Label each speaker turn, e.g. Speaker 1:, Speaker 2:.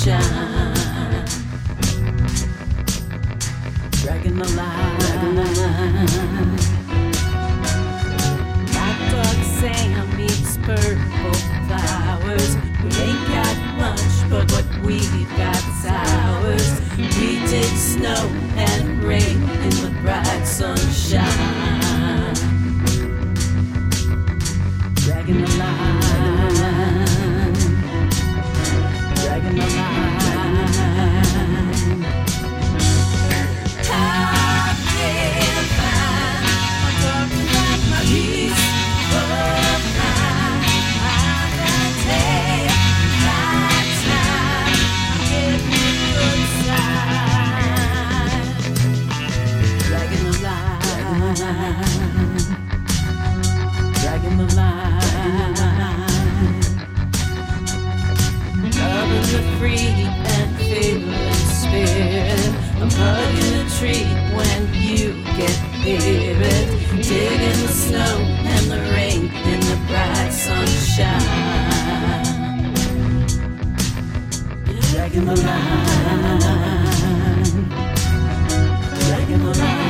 Speaker 1: sunshine. Dragging the line. Like dark sand meets purple flowers. We ain't got much, but what we've got's ours. We did snow and rain in the bright sunshine. Dragging the line. Dragging the line. Dragging the line, loving the free and feeling spirit. I'm hugging a tree when you get near it, digging the snow and the rain in the bright sunshine. Dragging the line, dragging the line.